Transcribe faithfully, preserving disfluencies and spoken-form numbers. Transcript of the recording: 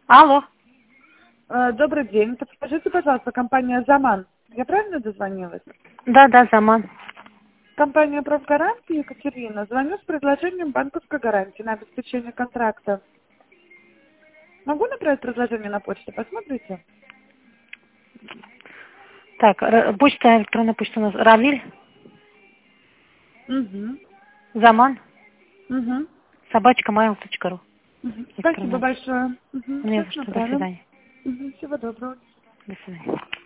Алло. Э, Добрый день. Подскажите, пожалуйста, компания «Заман». Я правильно дозвонилась? Да, да, Заман. Компания «Профгарант» Екатерина. Звоню с предложением банковской гарантии на обеспечение контракта. Могу направить предложение на почту? Посмотрите. Так, р- почта, электронная почта у нас. Равиль, Угу. Заман, Угу. собачка mail точка ру. Угу. Спасибо Электронная. большое. Угу. Не Сейчас за что. До направим. свидания. Угу. Всего доброго. До свидания.